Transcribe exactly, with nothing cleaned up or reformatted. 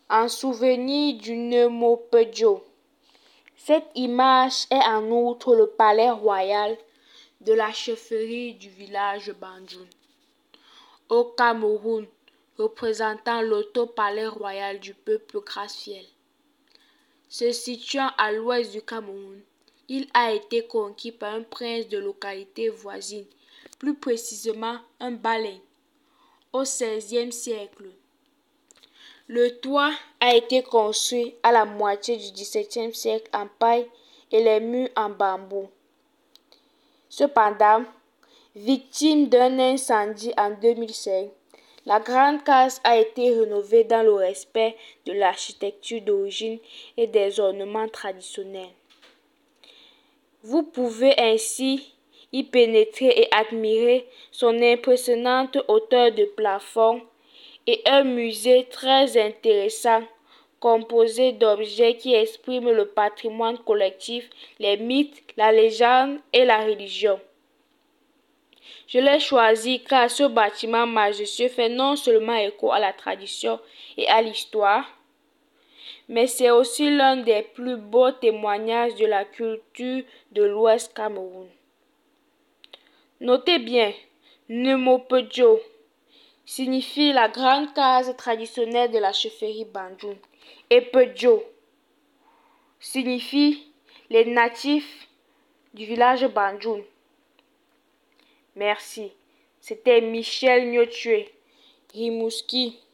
en souvenir du Nemopedjo. Cette image est en outre le palais royal de la chefferie du village Banjoun, au Cameroun, représentant l'auto-palais royal du peuple graciel. Se situant à l'ouest du Cameroun, il a été conquis par un prince de localité voisine, plus précisément un Balin, au seizième siècle. Le toit a été construit à la moitié du dix-septième siècle en paille et les murs en bambou. Cependant, victime d'un incendie en deux mille cinq, la grande case a été rénovée dans le respect de l'architecture d'origine et des ornements traditionnels. Vous pouvez ainsi y pénétrer et admirer son impressionnante hauteur de plafond et un musée très intéressant composé d'objets qui expriment le patrimoine collectif, les mythes, la légende et la religion. Je l'ai choisi car ce bâtiment majestueux fait non seulement écho à la tradition et à l'histoire, mais c'est aussi l'un des plus beaux témoignages de la culture de l'Ouest Cameroun. Notez bien, Nemopedjo signifie la grande case traditionnelle de la chefferie Banjoun et Pedjo signifie les natifs du village Banjoun. Merci. C'était Michel Nyotué, Rimouski.